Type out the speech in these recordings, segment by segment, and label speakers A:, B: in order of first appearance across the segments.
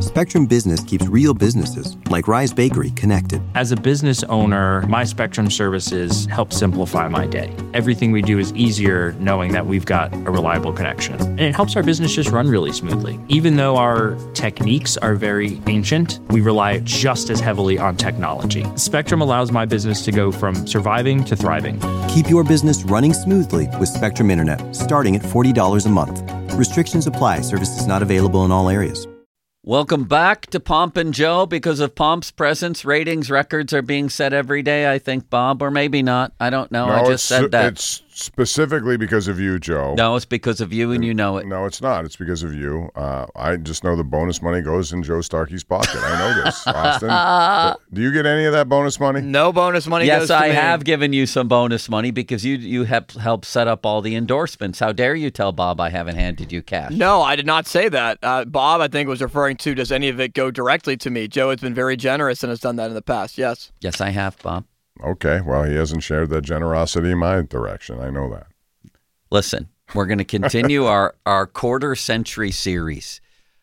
A: Spectrum Business keeps real businesses, like Rise Bakery, connected.
B: As a business owner, my Spectrum services help simplify my day. Everything we do is easier knowing that we've got a reliable connection. And it helps our business just run really smoothly. Even though our techniques are very ancient, we rely just as heavily on technology. Spectrum allows my business to go from surviving to thriving.
A: Keep your business running smoothly with Spectrum Internet, starting at $40 a month. Restrictions apply. Services not available in all areas.
C: Welcome back to Pomp and Joe. Because of Pomp's presence, ratings records are being set every day, I think, Bob, or maybe not. I don't know. I just said that.
D: It's specifically because of you, Joe.
C: No, it's because of you, and you know it.
D: No, it's not. It's because of you. I just know the bonus money goes in Joe Starkey's pocket. I know this, Austin. Do you get any of that bonus money?
E: No bonus money goes
C: Yes,
E: to
C: I
E: me.
C: have given you some bonus money because you have helped set up all the endorsements. How dare you tell Bob I haven't handed you cash?
E: No, I did not say that. Bob, I think, was referring to, does any of it go directly to me? Joe has been very generous and has done that in the past, yes.
C: Yes, I have, Bob.
D: Okay, well, he hasn't shared that generosity in my direction. I know that.
C: Listen, we're going to continue our quarter century series.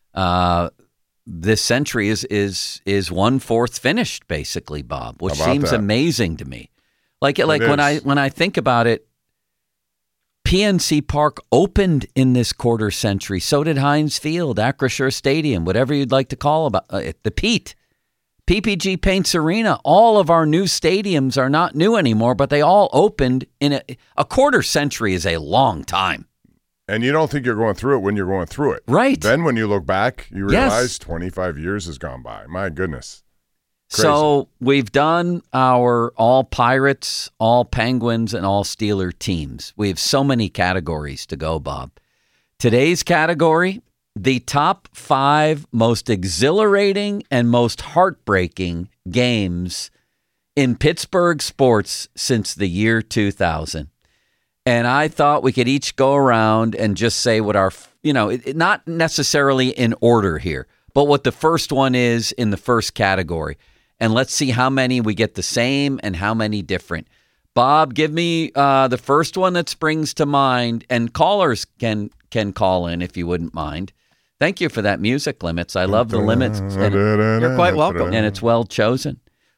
C: This century is 1/4 finished, basically, Bob, which seems amazing to me. Like when I think about it, PNC Park opened in this quarter century. So did Heinz Field, Acrisure Stadium, whatever you'd like to call it, the Pete. PPG Paints Arena, all of our new stadiums are not new anymore, but they all opened in a quarter century is a long time.
D: And you don't think you're going through it when you're going through it.
C: Right.
D: Then when you look back, you realize 25 years has gone by. My goodness. Crazy.
C: So we've done our all Pirates, all Penguins, and all Steeler teams. We have so many categories to go, Bob. Today's category, the top 5 most exhilarating and most heartbreaking games in Pittsburgh sports since the year 2000. And I thought we could each go around and just say what our, not necessarily in order here, but what the first one is in the first category. And let's see how many we get the same and how many different. Bob, give me the first one that springs to mind, and callers can call in if you wouldn't mind. Thank you for that music, Limits. I love the Limits.
E: You're quite welcome.
C: And it's well chosen.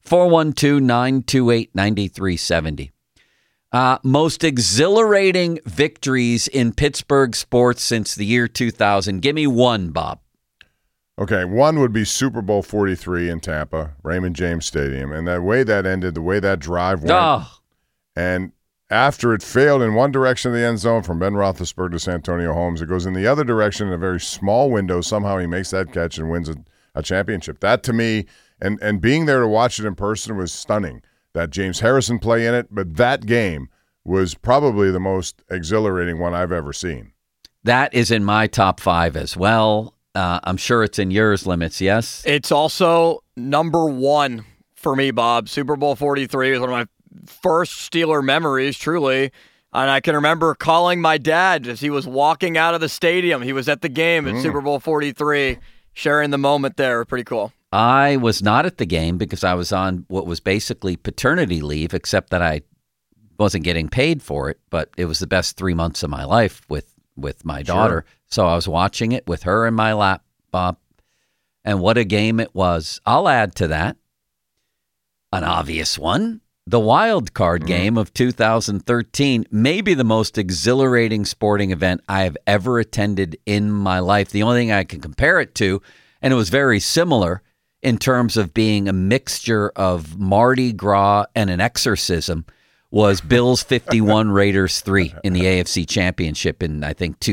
C: 412-928-9370. Most exhilarating victories in Pittsburgh sports since the year 2000. Give me one, Bob.
D: Okay, one would be Super Bowl 43 in Tampa, Raymond James Stadium. And the way that ended, the way that drive went. And after it failed in one direction of the end zone from Ben Roethlisberger to Santonio Holmes, it goes in the other direction in a very small window. Somehow he makes that catch and wins a championship. That, to me, and being there to watch it in person was stunning. That James Harrison play in it, but that game was probably the most exhilarating one I've ever seen.
C: That is in my top 5 as well. I'm sure it's in yours, Limits, yes?
E: It's also number 1 for me, Bob. Super Bowl 43 was one of my first Steeler memories, truly. And I can remember calling my dad as he was walking out of the stadium. He was at the game at Super Bowl 43, sharing the moment there. Pretty cool.
C: I was not at the game because I was on what was basically paternity leave, except that I wasn't getting paid for it. But it was the best 3 months of my life with my daughter. Sure. So I was watching it with her in my lap, Bob. And what a game it was. I'll add to that an obvious one. The wild card game of 2013, maybe the most exhilarating sporting event I have ever attended in my life. The only thing I can compare it to, and it was very similar in terms of being a mixture of Mardi Gras and an exorcism, was Bills 51, Raiders 3 in the AFC Championship in, I think,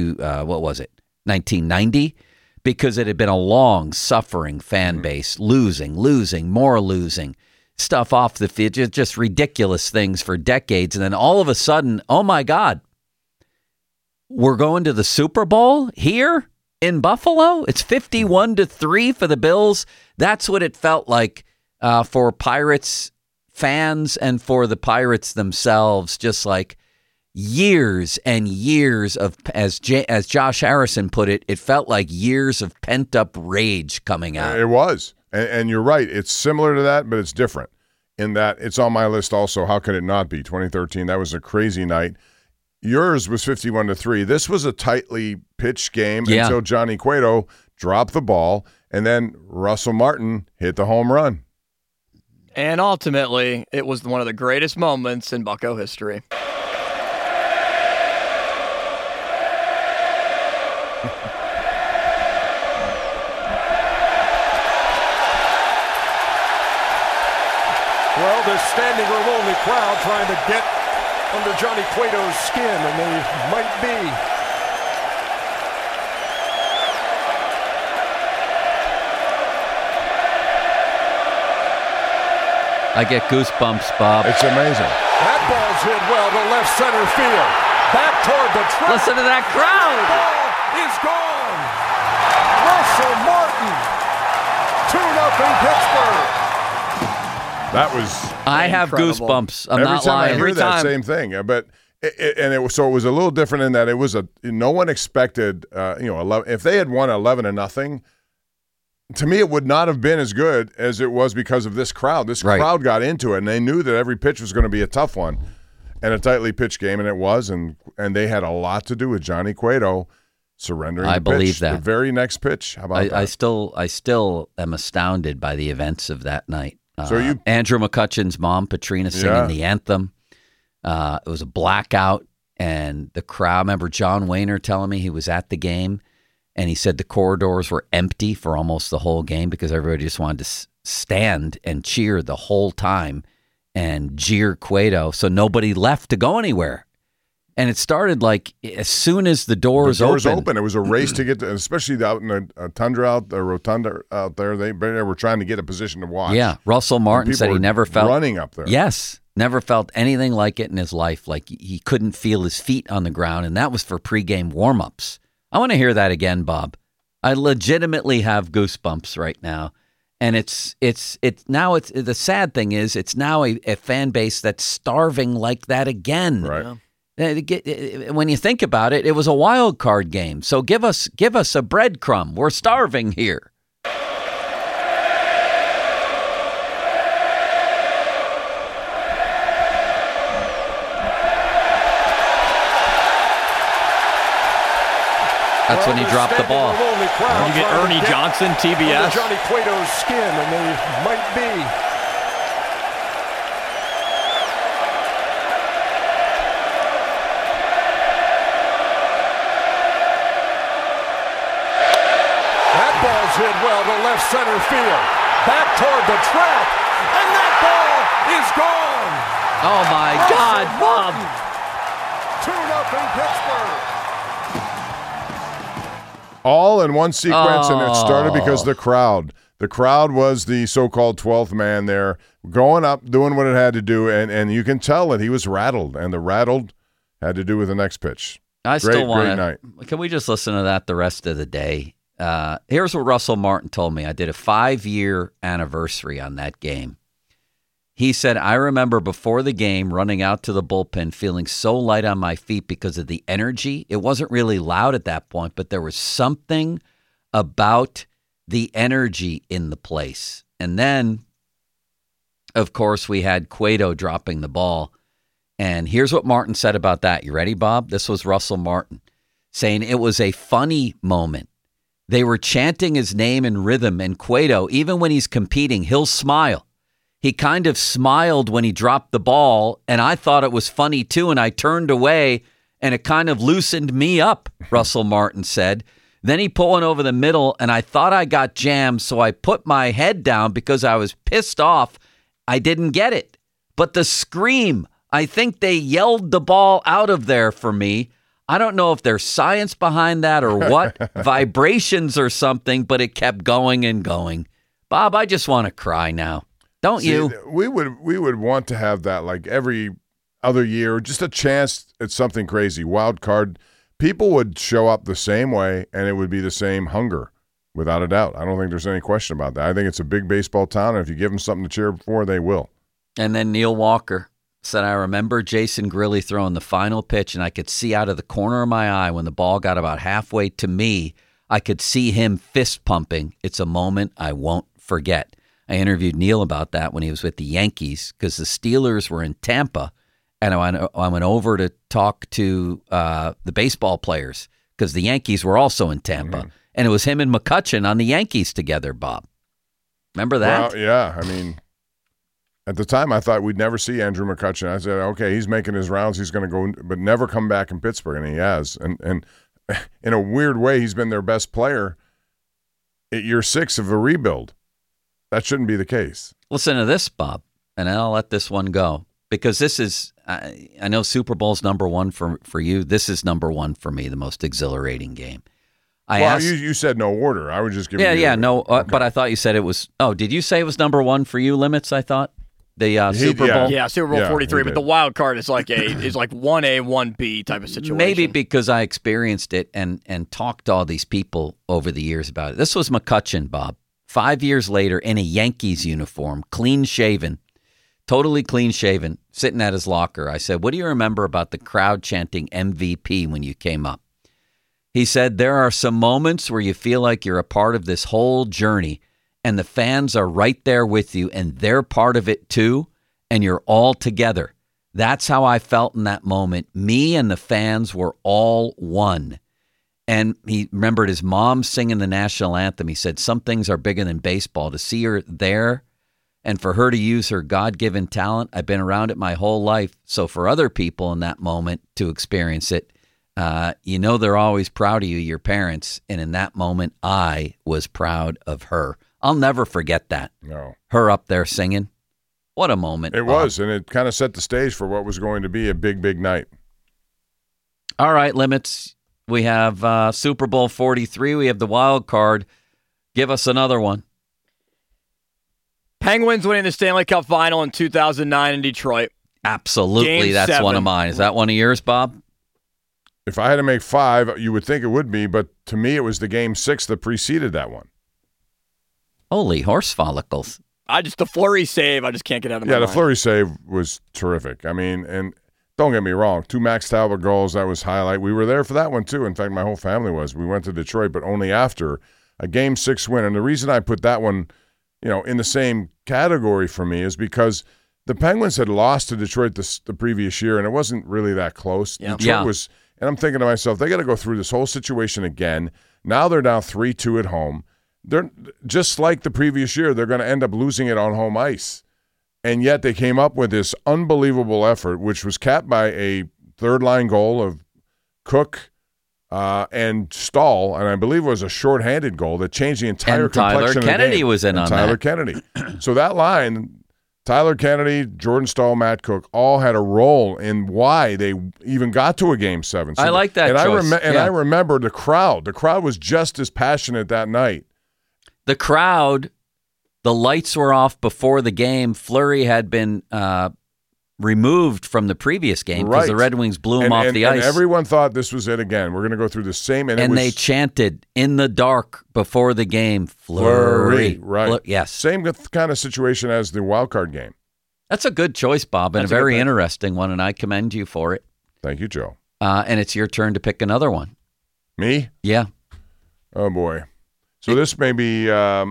C: 1990? Because it had been a long, suffering fan base, losing, more losing. Stuff off the field, just ridiculous things for decades. And then all of a sudden, oh my God, we're going to the Super Bowl here in Buffalo? It's 51-3 for the Bills. That's what it felt like for Pirates fans and for the Pirates themselves. Just like years and years of, as Josh Harrison put it, it felt like years of pent-up rage coming out.
D: It was. And you're right. It's similar to that, but it's different in that it's on my list also. How could it not be? 2013, that was a crazy night. Yours was 51-3. This was a tightly pitched game until Johnny Cueto dropped the ball, and then Russell Martin hit the home run.
E: And ultimately, it was one of the greatest moments in Bucco history.
F: Well, this standing room only crowd trying to get under Johnny Cueto's skin, and they might be.
C: I get goosebumps, Bob.
D: It's amazing.
F: That ball's hit well to left center field. Back toward the track.
C: Listen to that crowd.
F: Ball is gone. Russell Martin. 2-0 Pittsburgh.
D: That was.
C: I have
E: incredible.
C: goosebumps. I'm
D: every
C: not
D: time
C: lying.
D: I hear that same thing, but so it was a little different in that it was no one expected 11, if they had won 11-0. To me, it would not have been as good as it was because of this crowd. This crowd got into it, and they knew that every pitch was going to be a tough one and a tightly pitched game, and it was. And they had a lot to do with Johnny Cueto surrendering the pitch. I believe that. The very next pitch. How about that?
C: I still am astounded by the events of that night.
D: So
C: Andrew McCutcheon's mom, Patrina, singing the anthem. It was a blackout, and the crowd. I remember John Wayner telling me he was at the game. And he said the corridors were empty for almost the whole game because everybody just wanted to stand and cheer the whole time and jeer Cueto. So nobody left to go anywhere. And it started like as soon as the doors opened.
D: It was a race to get to, especially out in the tundra, the rotunda out there. They were trying to get a position to watch.
C: Yeah. Russell Martin said he never felt
D: running up there.
C: Yes. Never felt anything like it in his life. Like he couldn't feel his feet on the ground. And that was for pregame warmups. I want to hear that again, Bob. I legitimately have goosebumps right now. And it's the sad thing is it's now a fan base that's starving like that again.
D: Right.
C: When you think about it, it was a wild card game. So give us a breadcrumb. We're starving here. That's when he dropped the ball.
E: You get Ernie Johnson, TBS.
F: Johnny Cueto's skin, and they might be. That ball's hit well to left center field. Back toward the track, and that ball is gone.
C: Oh, my God, Bob.
F: 2-0 Pittsburgh.
D: All in one sequence, and it started because the crowd. The crowd was the so-called 12th man there, going up, doing what it had to do, and you can tell that he was rattled, and the rattled had to do with the next pitch.
C: Great
D: night.
C: Can we just listen to that the rest of the day? Here's what Russell Martin told me. I did a 5-year anniversary on that game. He said, I remember before the game running out to the bullpen feeling so light on my feet because of the energy. It wasn't really loud at that point, but there was something about the energy in the place. And then, of course, we had Cueto dropping the ball. And here's what Martin said about that. You ready, Bob? This was Russell Martin saying it was a funny moment. They were chanting his name in rhythm, and Cueto, even when he's competing, he'll smile. He kind of smiled when he dropped the ball, and I thought it was funny too, and I turned away, and it kind of loosened me up, Russell Martin said. Then he put one over the middle, and I thought I got jammed, so I put my head down because I was pissed off. I didn't get it. But the scream, I think they yelled the ball out of there for me. I don't know if there's science behind that or what, vibrations or something, but it kept going and going. Bob, I just want to cry now. Don't you?
D: We would want to have that like every other year, just a chance at something crazy. Wild card. People would show up the same way, and it would be the same hunger, without a doubt. I don't think there's any question about that. I think it's a big baseball town, and if you give them something to cheer for, they will.
C: And then Neil Walker said, I remember Jason Grilli throwing the final pitch, and I could see out of the corner of my eye when the ball got about halfway to me, I could see him fist pumping. It's a moment I won't forget. I interviewed Neil about that when he was with the Yankees because the Steelers were in Tampa, and I went over to talk to the baseball players because the Yankees were also in Tampa. Mm-hmm. And it was him and McCutchen on the Yankees together, Bob. Remember that?
D: Well, yeah. I mean, at the time, I thought we'd never see Andrew McCutchen. I said, okay, he's making his rounds. He's going to go, but never come back in Pittsburgh, and he has. And in a weird way, he's been their best player at year 6 of a rebuild. That shouldn't be the case.
C: Listen to this, Bob, and I'll let this one go because this is, I know Super Bowl's number one for you. This is number one for me, the most exhilarating game.
D: You said no order. I would just give you
C: okay. But I thought you said it was, did you say it was number one for you, Limits, I thought? The Super Bowl?
E: Yeah, Super Bowl 43, but the wild card is like 1A, 1B type of situation.
C: Maybe because I experienced it and talked to all these people over the years about it. This was McCutchen, Bob. 5 years later, in a Yankees uniform, clean-shaven, totally clean-shaven, sitting at his locker. I said, what do you remember about the crowd chanting MVP when you came up? He said, there are some moments where you feel like you're a part of this whole journey, and the fans are right there with you, and they're part of it too, and you're all together. That's how I felt in that moment. Me and the fans were all one. And he remembered his mom singing the national anthem. He said, some things are bigger than baseball. To see her there and for her to use her God-given talent, I've been around it my whole life. So for other people in that moment to experience it, they're always proud of you, your parents. And in that moment, I was proud of her. I'll never forget that.
D: No.
C: Her up there singing. What a moment.
D: It was, and it kind of set the stage for what was going to be a big, big night.
C: All right, Limits. We have Super Bowl 43. We have the wild card. Give us another one.
E: Penguins winning the Stanley Cup Final in 2009 in Detroit.
C: Absolutely.
E: Game
C: That's
E: 7.
C: One of mine. Is that one of yours, Bob?
D: If I had to make 5, you would think it would be, but to me it was the Game 6 that preceded that one.
C: Holy horse follicles.
E: The Fleury save, I just can't get out of my mind.
D: Yeah, the Fleury save was terrific. I mean, and don't get me wrong, 2 Max Talbot goals, that was highlight. We were there for that one too. In fact, my whole family was. We went to Detroit, but only after a Game 6 win. And the reason I put that one, in the same category for me is because the Penguins had lost to Detroit the previous year, and it wasn't really that close.
E: Yeah.
D: Detroit was, and I'm thinking to myself, they got to go through this whole situation again. Now they're down 3-2 at home. They're just like the previous year. They're going to end up losing it on home ice. And yet they came up with this unbelievable effort, which was capped by a third-line goal of Cook and Stahl, and I believe it was a shorthanded goal that changed the entire complexion of the game.
C: Tyler Kennedy was in on that.
D: Tyler Kennedy. So that line, Tyler Kennedy, Jordan Stahl, Matt Cook, all had a role in why they even got to a Game 7. So
C: I like that choice.
D: I remember the crowd. The crowd was just as passionate that night.
C: The crowd, the lights were off before the game. Fleury had been removed from the previous game because the Red Wings blew him off the ice.
D: And everyone thought this was it again. We're going to go through the same.
C: And they chanted in the dark before the game, Fleury.
D: Right.
C: Yes.
D: Same kind of situation as the wild card game.
C: That's a good choice, Bob, and a very interesting one, and I commend you for it.
D: Thank you, Joe.
C: And it's your turn to pick another one.
D: Me?
C: Yeah.
D: Oh, boy. So this may be I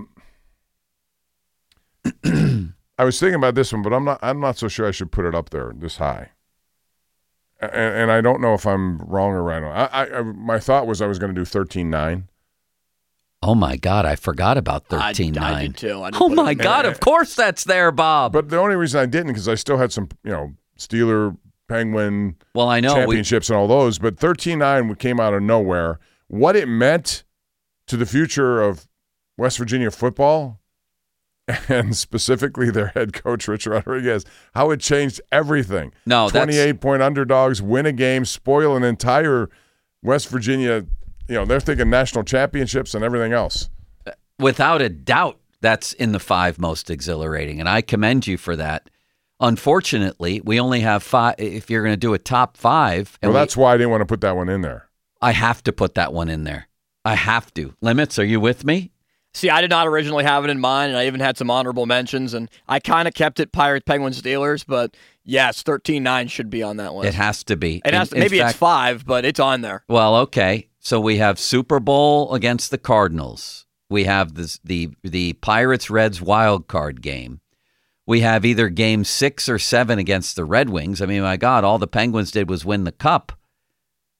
D: was thinking about this one, but I'm not so sure I should put it up there this high. And I don't know if I'm wrong or right. I my thought was I was going to do 13-9.
C: Oh, my God. I forgot about 13-9.
E: I did too.
C: Oh, my God. Of course that's there, Bob.
D: But the only reason I didn't because I still had some, Steeler, Penguin championships and all those. But 13-9 came out of nowhere. What it meant to the future of West Virginia football, and specifically their head coach, Rich Rodriguez, how it changed everything. 28-point underdogs, win a game, spoil an entire West Virginia, they're thinking national championships and everything else.
C: Without a doubt, that's in the 5 most exhilarating, and I commend you for that. Unfortunately, we only have 5. If you're going to do a top 5.
D: That's why I didn't want to put that one in there.
C: I have to put that one in there. I have to. Limits, are you with me?
E: See, I did not originally have it in mind, and I even had some honorable mentions, and I kind of kept it Pirates, Penguins, Steelers, but yes, 13-9 should be on that list.
C: It has to be.
E: Maybe it's 5, but it's on there.
C: Well, okay. So we have Super Bowl against the Cardinals. We have the Pirates-Reds wild card game. We have either Game 6 or 7 against the Red Wings. I mean, my God, all the Penguins did was win the Cup.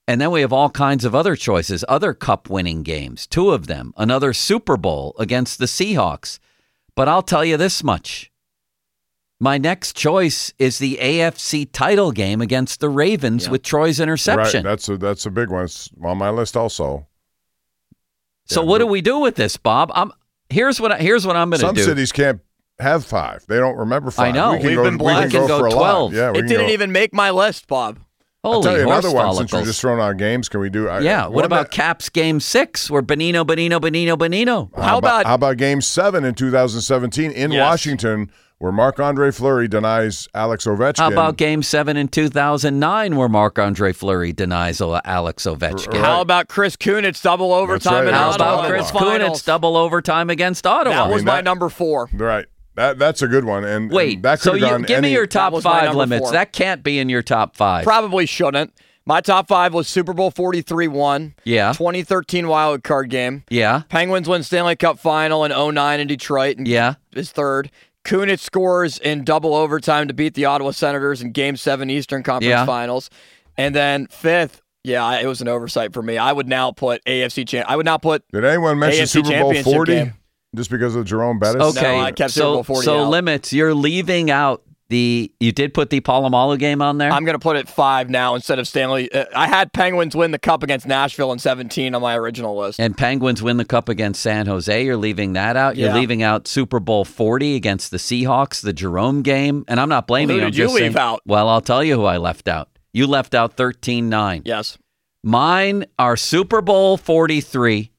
C: And then we have all kinds of other choices, other cup-winning games, 2 of them, another Super Bowl against the Seahawks. But I'll tell you this much. My next choice is the AFC title game against the Ravens with Troy's interception.
D: Right, that's a big one. It's on my list also.
C: So what do we do with this, Bob? Here's what I'm going to do.
D: Some cities can't have 5. They don't remember 5.
C: I know.
D: We can go for
C: 12.
D: A lot. Yeah,
E: it didn't even make my list, Bob.
C: Holy
D: I'll tell you
C: horse
D: another one
C: follicles.
D: since you're just throwing out games. Can we do?
C: What about Caps Game 6 where Bonino?
E: How
D: about Game 7 in 2017 in Washington where Marc-Andre Fleury denies Alex Ovechkin?
C: How about Game 7 in 2009 where Marc-Andre Fleury denies Alex Ovechkin?
D: Right.
E: How about Chris Kunitz double overtime in
C: How
E: Ottawa?
C: about Chris Kunitz double overtime against Ottawa?
E: That was my number 4.
D: Right. That's a good one. And
C: wait,
D: that
C: so give me your top 5 limits.
E: 4.
C: That can't be in your top 5.
E: Probably shouldn't. My top 5 was Super Bowl 43-1.
C: Yeah.
E: 2013 wild card game.
C: Yeah.
E: Penguins win Stanley Cup final in 2009 in Detroit. And is 3rd. Kunitz scores in double overtime to beat the Ottawa Senators in Game 7 Eastern Conference Finals. And then 5th, it was an oversight for me. I would now put AFC champ. I would not put.
D: Did anyone mention
E: AFC
D: Super Bowl 40?
E: Game.
D: Just because of Jerome Bettis?
C: Okay,
E: no, I kept Super Bowl 40
C: so
E: out.
C: limits. You're leaving out you did put the Palomalu game on there?
E: I'm going to put it 5 now instead of Stanley. I had Penguins win the Cup against Nashville in 17 on my original list.
C: And Penguins win the Cup against San Jose. You're leaving that out. You're leaving out Super Bowl 40 against the Seahawks, the Jerome game. And I'm not blaming you.
E: Who did you leave out?
C: Well, I'll tell you who I left out. You left out 13-9.
E: Yes.
C: Mine are Super Bowl 43,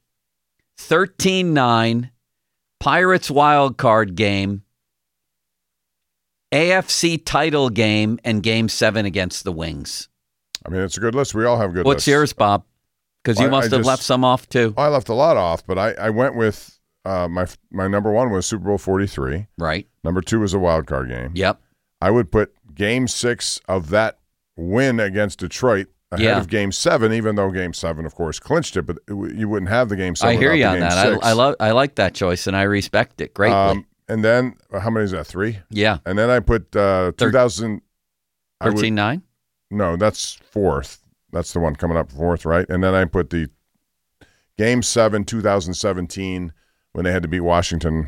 C: 13-9, Pirates wild card game, AFC title game, and Game 7 against the Wings.
D: I mean, it's a good list. We all have good lists.
C: What's yours, Bob? Because you must have left some off, too.
D: I left a lot off, but I went with my number 1 was Super Bowl 43.
C: Right.
D: Number 2 was a wild card game.
C: Yep.
D: I would put Game 6 of that win against Detroit ahead of Game 7, even though Game 7, of course, clinched it, but you wouldn't have the Game 7
C: I hear you on that.
D: 6.
C: I like that choice, and I respect it greatly.
D: And then, how many is that, 3?
C: Yeah.
D: And then I put 2000.
C: 13-9?
D: No, that's 4th. That's the one coming up 4th, right? And then I put the Game 7, 2017, when they had to beat Washington,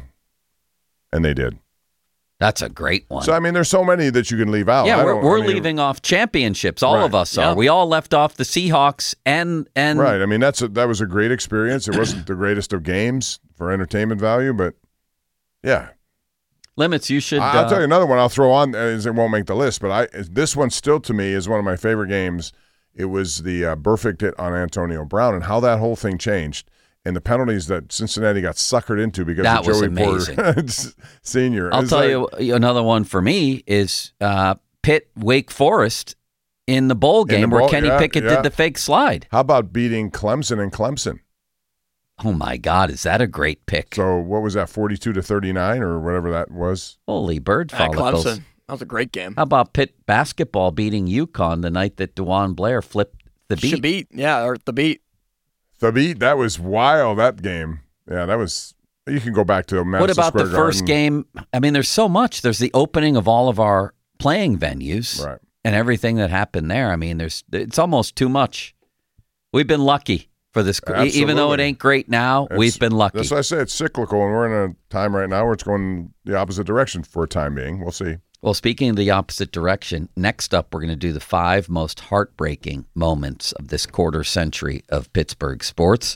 D: and they did.
C: That's a great one.
D: So, I mean, there's so many that you can leave out.
C: Yeah, we're leaving off championships. All of us are. We all left off the Seahawks and
D: right. I mean, that was a great experience. It wasn't the greatest of games for entertainment value, but yeah.
C: Limits, you should.
D: I'll tell you another one I'll throw on. It won't make the list, but this one still to me is one of my favorite games. It was the perfect hit on Antonio Brown and how that whole thing changed. And the penalties that Cincinnati got suckered into because of Joey Porter Sr.
C: I'll tell you another one for me is Pitt Wake Forest in the bowl game where Kenny Pickett did the fake slide.
D: How about beating Clemson and Clemson?
C: Oh, my God. Is that a great pick?
D: So what was that, 42-39 or whatever that was?
C: Holy bird follicles.
E: Clemson. That was a great game.
C: How about Pitt basketball beating UConn the night that DeJuan Blair flipped the beat?
E: Or the beat.
D: The beat, that was wild, that game. Yeah, that was, you can go back to Madison
C: What about
D: Square
C: the first
D: Garden.
C: game? I mean, there's so much. There's the opening of all of our playing venues and everything that happened there. I mean, it's almost too much. We've been lucky for this.
D: Absolutely.
C: Even though it ain't great now, we've been lucky.
D: That's why I say it's cyclical, and we're in a time right now where it's going the opposite direction for a time being. We'll see.
C: Well, speaking of the opposite direction, next up we're going to do the 5 most heartbreaking moments of this quarter century of Pittsburgh sports.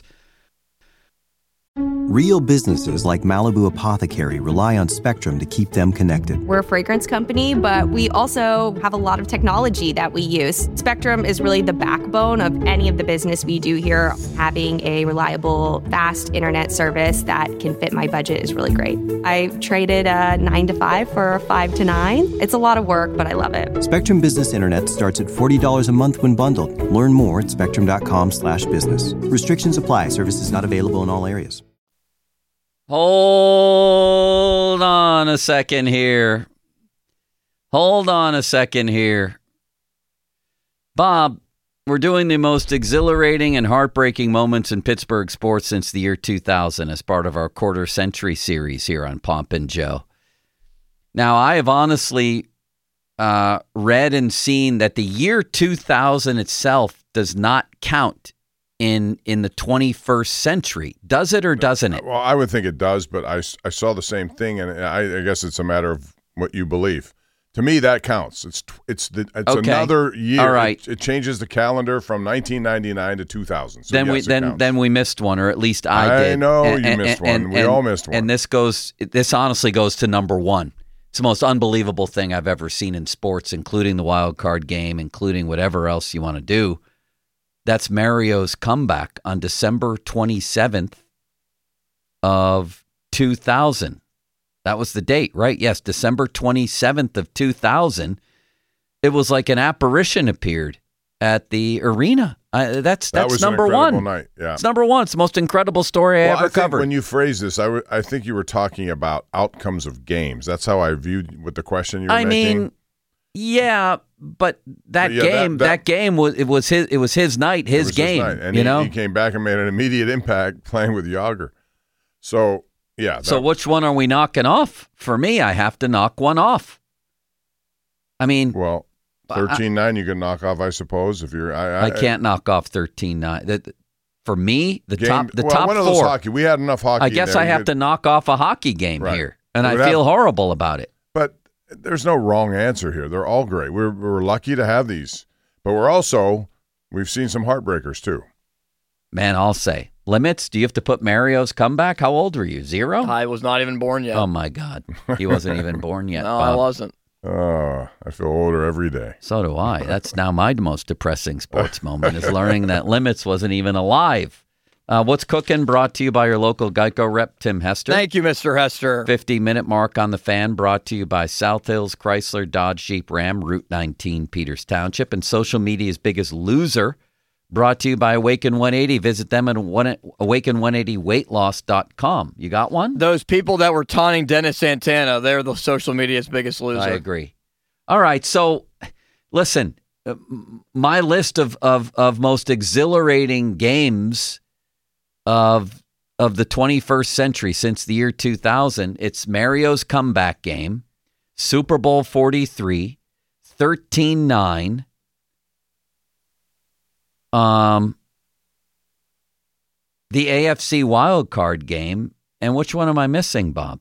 A: Real businesses like Malibu Apothecary rely on Spectrum to keep them connected.
G: We're a fragrance company, but we also have a lot of technology that we use. Spectrum is really the backbone of any of the business we do here. Having a reliable, fast internet service that can fit my budget is really great. I traded a 9 to 5 for a 5 to 9. It's a lot of work, but I love it.
A: Spectrum Business Internet starts at $40 a month when bundled. Learn more at spectrum.com/business. Restrictions apply. Services not available in all areas.
C: Hold on a second here. Bob, we're doing the most exhilarating and heartbreaking moments in Pittsburgh sports since the year 2000 as part of our quarter century series here on Pomp and Joe. Now, I have honestly read and seen that the year 2000 itself does not count in the 21st century. Does it or doesn't it?
D: Well, I would think it does, but I saw the same thing, and I guess it's a matter of what you believe. To me, that counts. It's okay. Another year.
C: All right.
D: It changes the calendar from 1999 to 2000. So
C: then we missed one, or at least I did.
D: I know you missed one. We all missed one.
C: And this honestly goes to number one. It's the most unbelievable thing I've ever seen in sports, including the wild card game, including whatever else you want to do. That's Mario's comeback on December 27th of 2000. That was the date, right? Yes, December 27th of 2000. It was like an apparition appeared at the arena. That's number one.
D: Night. Yeah.
C: It's number one. It's the most incredible story I ever covered.
D: When you phrase this, I think you were talking about outcomes of games. That's how I viewed with the question you were making.
C: I mean, yeah, but that game was his night, his game.
D: His night. And he came back and made an immediate impact playing with Jágr. So. Yeah.
C: So which one are we knocking off? For me, I have to knock one off. I mean,
D: 13-9 you can knock off, I suppose. If you're,
C: I can't knock off 13-9. For me, the top
D: one of those
C: four.
D: Hockey. We had enough hockey.
C: I guess I have to knock off a hockey game here, and I feel horrible about it.
D: But there's no wrong answer here. They're all great. We're lucky to have these, but we've seen some heartbreakers too.
C: Man, I'll say. Limits, do you have to put Mario's comeback? How old were you? 0?
E: I was not even born yet.
C: Oh, my God. He wasn't even born yet.
E: No, Bob. I wasn't.
D: I feel older every day.
C: So do I. That's now my most depressing sports moment is learning that Limits wasn't even alive. What's Cooking? Brought to you by your local Geico rep, Tim Hester.
E: Thank you, Mr. Hester.
C: 50-minute mark on the Fan, brought to you by South Hills Chrysler Dodge Jeep Ram, Route 19, Peters Township, and social media's biggest loser. Brought to you by Awaken 180. Visit them at awaken180weightloss.com. You got one?
E: Those people that were taunting Dennis Santana, they're the social media's biggest loser.
C: I agree. All right, so listen, my list of most exhilarating games of the 21st century since the year 2000, it's Mario's comeback game, Super Bowl 43, 13-9, the AFC wild card game, and which one am I missing, Bob?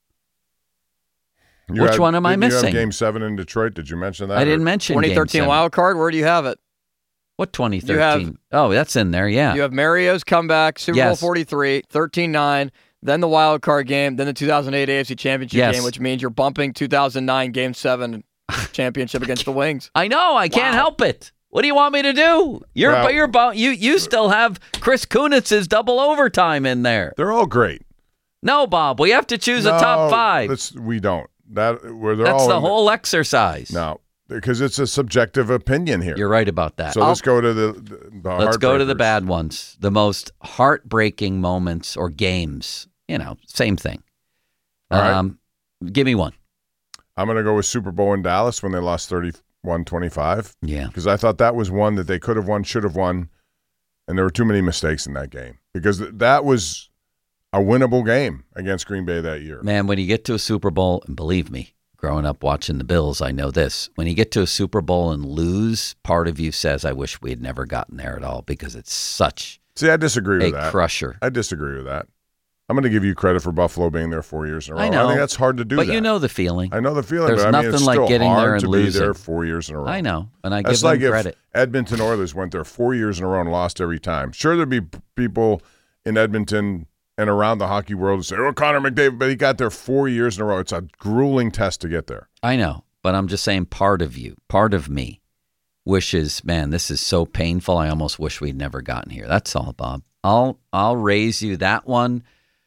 C: Which one am I missing?
D: You have Game 7 in Detroit. Did you mention that?
C: I didn't mention
E: 2013
C: Game 7.
E: wild card. Where do you have it?
C: What 2013? That's in there, yeah.
E: You have Mario's comeback, Super Bowl 43, 13-9, then the wild card game, then the 2008 AFC Championship game, which means you're bumping 2009 Game 7 championship against the Wings.
C: I know. I can't help it. What do you want me to do? You still have Chris Kunitz's double overtime in there.
D: They're all great.
C: No, Bob, we have to choose a top 5.
D: We don't. That's
C: the whole exercise.
D: No, because it's a subjective opinion here.
C: You're right about that.
D: So let's go to the
C: let's go to the bad ones. The most heartbreaking moments or games. Same thing.
D: All right.
C: Give me one.
D: I'm going to go with Super Bowl in Dallas when they lost 31-25.
C: Yeah.
D: Because I thought that was one that they could have won, should have won, and there were too many mistakes in that game. Because that was a winnable game against Green Bay that year.
C: Man, when you get to a Super Bowl, and believe me, growing up watching the Bills, I know this. When you get to a Super Bowl and lose, part of you says, I wish we had never gotten there at all because it's such
D: I disagree with that.
C: A crusher.
D: I disagree with that. I'm going to give you credit for Buffalo being there 4 years in a row.
C: I know.
D: I think that's hard to do
C: but
D: that.
C: you know the feeling.
D: I know the feeling.
C: There's
D: but
C: nothing
D: it's
C: like
D: still
C: getting
D: hard
C: there and
D: to
C: losing.
D: Be there 4 years in a row.
C: I know, and I
D: that's
C: give them
D: like
C: credit.
D: If Edmonton Oilers went there 4 years in a row and lost every time. Sure, there'd be people in Edmonton and around the hockey world who say, Connor McDavid, but he got there 4 years in a row. It's a grueling test to get there.
C: I know, but I'm just saying part of me wishes, man, this is so painful. I almost wish we'd never gotten here. That's all, Bob. I'll raise you that one.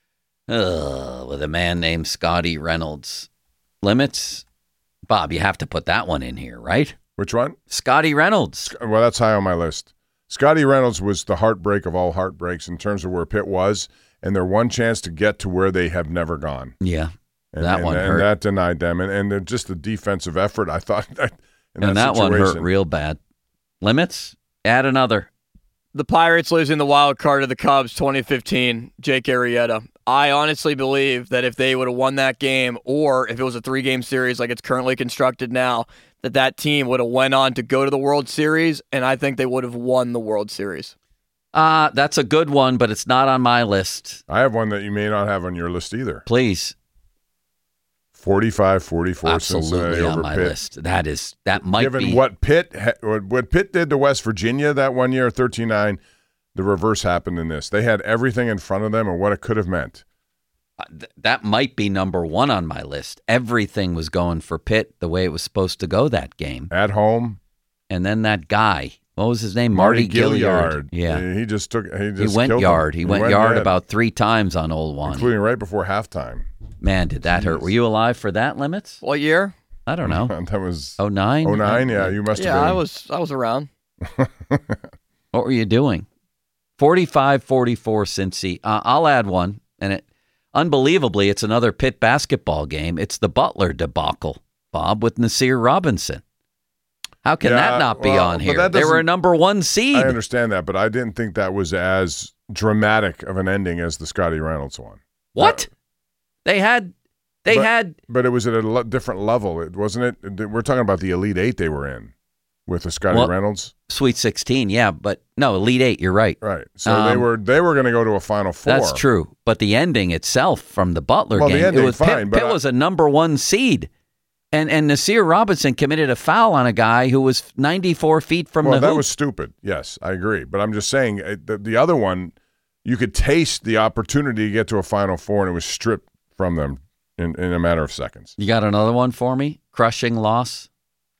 C: With a man named Scotty Reynolds. Limits? Bob, you have to put that one in here, right?
D: Which one?
C: Scotty Reynolds.
D: Well, that's high on my list. Scotty Reynolds was the heartbreak of all heartbreaks in terms of where Pitt was, and their one chance to get to where they have never gone.
C: Yeah, that one hurt.
D: And that denied them. And just the defensive effort, I thought.
C: That one hurt real bad. Limits? Add another.
E: The Pirates losing the wild card to the Cubs 2015, Jake Arrieta. I honestly believe that if they would have won that game, or if it was a 3-game series like it's currently constructed now, that team would have went on to go to the World Series, and I think they would have won the World Series.
C: That's a good one, but it's not on my list.
D: I have one that you may not have on your list either.
C: Please.
D: 45-44
C: Absolutely
D: Cincinnati
C: on
D: over
C: my
D: Pitt.
C: list. That might
D: Given
C: be.
D: what Pitt did to West Virginia that one year, 13-9, the reverse happened in this. They had everything in front of them and what it could have meant.
C: That might be number one on my list. Everything was going for Pitt the way it was supposed to go that game.
D: At home.
C: And then that guy, what was his name?
D: Marty
C: Gilliard.
D: Yeah. He
C: went yard. He went yard about 3 times on Old Wani.
D: Including right before halftime.
C: Man, did that hurt. Were you alive for that, Limits?
E: What year?
C: I don't know.
D: That was
C: 09?
D: 09, yeah. You must have been.
E: Yeah, I was around.
C: What were you doing? 45-44 Cincy. I'll add one. And unbelievably, it's another Pitt basketball game. It's the Butler debacle, Bob, with Nasir Robinson. How can that not be on here? They were a number 1 seed.
D: I understand that, but I didn't think that was as dramatic of an ending as the Scotty Reynolds one.
C: What? They had.
D: But it was at a different level, wasn't it? We're talking about the Elite Eight they were in with the Scotty Reynolds.
C: Sweet 16, yeah, but no, Elite Eight. You're right.
D: Right. So they were going to go to a Final Four.
C: That's true. But the ending itself from the Butler game,
D: the ending,
C: it was
D: fine,
C: Pitt was a number 1 seed. And Nasir Robinson committed a foul on a guy who was 94 feet from the hoop.
D: Well, that was stupid. Yes, I agree. But I'm just saying the other one, you could taste the opportunity to get to a Final Four, and it was stripped from them in a matter of seconds.
C: You got another one for me? Crushing loss?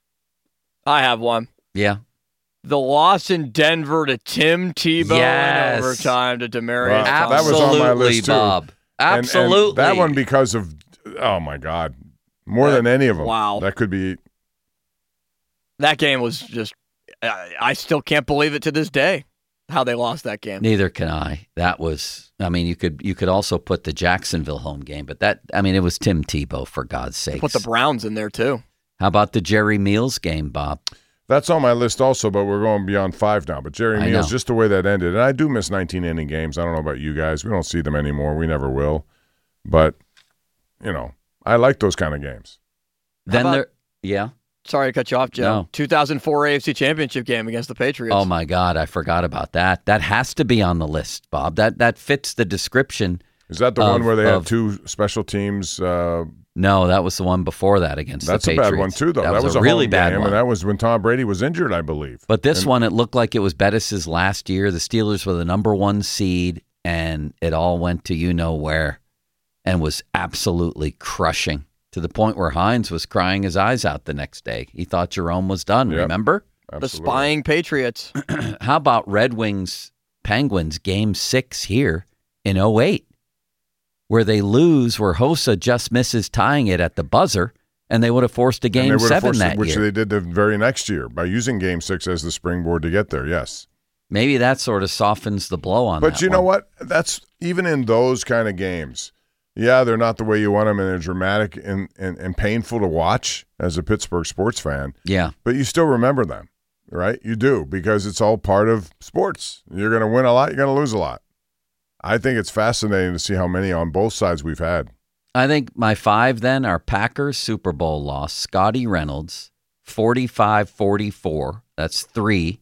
E: I have one.
C: Yeah.
E: The loss in Denver to Tim Tebow in overtime to Demaryius Thomas.
D: That was on my list, too.
C: Bob. Absolutely.
D: And that one because of, oh, my God, more than any of them.
E: Wow.
D: That could be.
E: That game was just, I still can't believe it to this day, how they lost that game.
C: Neither can I. That was, I mean, you could also put the Jacksonville home game, but it was Tim Tebow, for God's sake.
E: Put the Browns in there, too.
C: How about the Jerry Meals game, Bob?
D: That's on my list also, but we're going beyond 5 now. But Jerry Meals, just the way that ended. And I do miss 19-inning games. I don't know about you guys. We don't see them anymore. We never will. But, I like those kind of games.
C: Yeah.
E: Sorry to cut you off, Joe.
C: No.
E: 2004 AFC Championship game against the Patriots.
C: Oh, my God. I forgot about that. That has to be on the list, Bob. That fits the description.
D: Is that the one where they have 2 special teams?
C: No, that was the one before that against the Patriots.
D: That's a bad one, too, though. That was a
C: really
D: home
C: bad
D: game,
C: one.
D: and that was when Tom Brady was injured, I believe.
C: But this one, it looked like it was Bettis' last year. The Steelers were the number 1 seed, and it all went to you-know-where and was absolutely crushing to the point where Hines was crying his eyes out the next day. He thought Jerome was done, remember?
E: Absolutely. The spying Patriots.
C: How about Red Wings Penguins Game 6 here in 08? Where they lose, where Hossa just misses tying it at the buzzer, and they would have forced a Game 7 that year.
D: Which they did the very next year by using Game 6 as the springboard to get there, yes.
C: Maybe that sort of softens the blow on that.
D: But you know what? That's even in those kind of games. Yeah, they're not the way you want them, and they're dramatic and painful to watch as a Pittsburgh sports fan.
C: Yeah.
D: But you still remember them, right? You do, because it's all part of sports. You're going to win a lot, you're going to lose a lot. I think it's fascinating to see how many on both sides we've had.
C: I think my 5 then are Packers Super Bowl loss, Scotty Reynolds, 45-44. That's 3.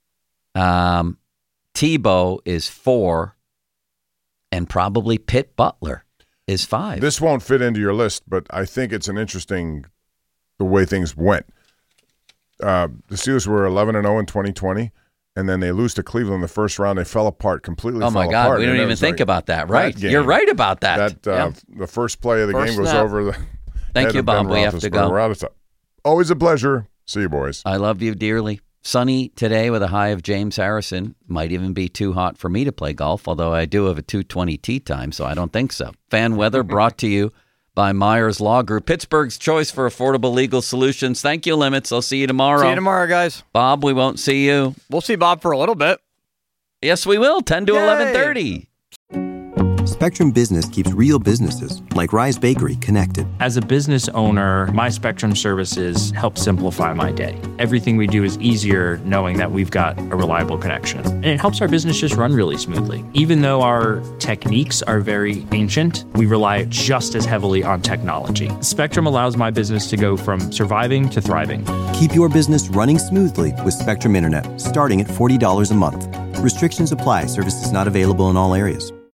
C: Tebow is 4. And probably Pitt Butler is 5.
D: This won't fit into your list, but I think it's an interesting the way things went. The Steelers were 11-0 in 2020. And then they lose to Cleveland in the first round. They fell apart completely.
C: Oh, my God. We don't even think about that, right? You're right about that.
D: The first play of the game goes over.
C: Thank you, Bob. We have to go.
D: We're out of time. Always a pleasure. See you, boys.
C: I love you dearly. Sunny today with a high of James Harrison. Might even be too hot for me to play golf, although I do have a 2:20 tee time, so I don't think so. Fan weather brought to you by Myers Law Group, Pittsburgh's choice for affordable legal solutions. Thank you, Limits. I'll see you tomorrow.
E: See you tomorrow, guys.
C: Bob, we won't see you.
E: We'll see Bob for a little bit.
C: Yes, we will. 10 to 11:30.
A: Spectrum Business keeps real businesses, like Rise Bakery, connected.
B: As a business owner, my Spectrum services help simplify my day. Everything we do is easier knowing that we've got a reliable connection. And it helps our business just run really smoothly. Even though our techniques are very ancient, we rely just as heavily on technology. Spectrum allows my business to go from surviving to thriving.
A: Keep your business running smoothly with Spectrum Internet, starting at $40 a month. Restrictions apply. Services not available in all areas.